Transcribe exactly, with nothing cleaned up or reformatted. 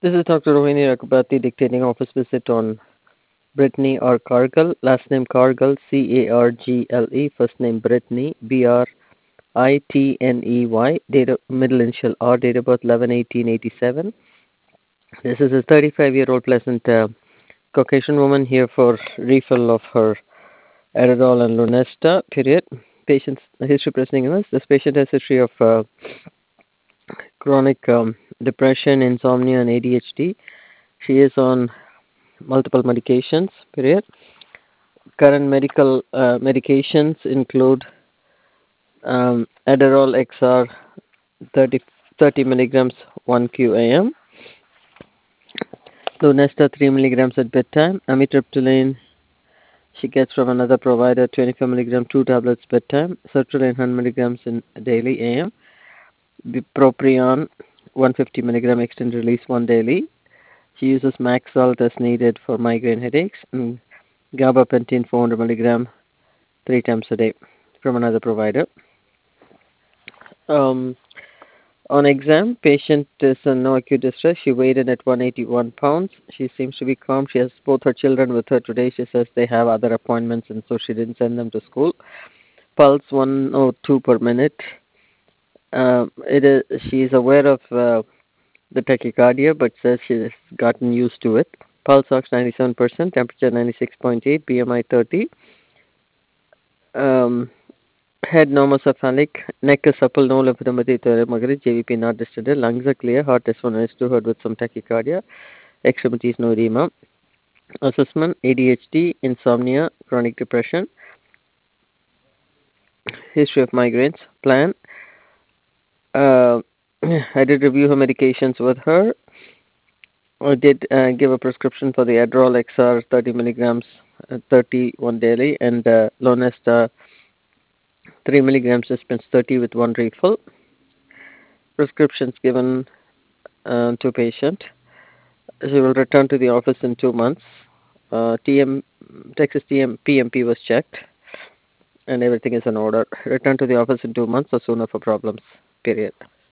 This is Doctor Rohini Rakabati dictating office visit on Brittany R. Cargill, last name Cargill, C A R G L E, first name Brittany, B R I T N E Y, date of, middle initial R, date of birth eleven eighteen eighty-seven. This is a thirty-five-year-old pleasant uh, Caucasian woman here for refill of her Adderall and Lunesta, period. Patient's history presenting us. This patient has history of uh, chronic um, depression, insomnia, and A D H D. She is on multiple medications, period. Current medical uh, medications include um, Adderall X R thirty, thirty milligrams one Q A M, Lunesta three milligrams at bedtime, amitriptyline she gets from another provider twenty-five milligrams two tablets bedtime, sertraline one hundred milligrams in daily A M, bupropion one hundred fifty milligrams extended release one daily. She uses Maxalt as needed for migraine headaches, and gabapentin four hundred milligrams three times a day from another provider. Um, on exam, patient is in no acute distress. She weighed in at one hundred eighty-one pounds. She seems to be calm. She has both her children with her today. She says they have other appointments and so she didn't send them to school. Pulse one oh two per minute. Uh, it is, she is aware of uh, the tachycardia but says she has gotten used to it. Pulse ox ninety-seven percent, temperature ninety-six point eight, B M I thirty. Um, Head normocephalic, neck is supple, no lymphadenopathy to Magari, J V P not distended, lungs are clear, heart S one S two, heard with some tachycardia, extremities no edema. Assessment, A D H D, insomnia, chronic depression, history of migraines, plan. Uh, I did review her medications with her. I did uh, give a prescription for the Adderall X R thirty milligrams, uh, thirty one daily, and uh, Lonesta three milligrams dispensed thirty with one refill. Prescriptions given uh, to patient. She will return to the office in two months. Uh, T M Texas T M P M P was checked, and everything is in order. Return to the office in two months or sooner for problems. Period.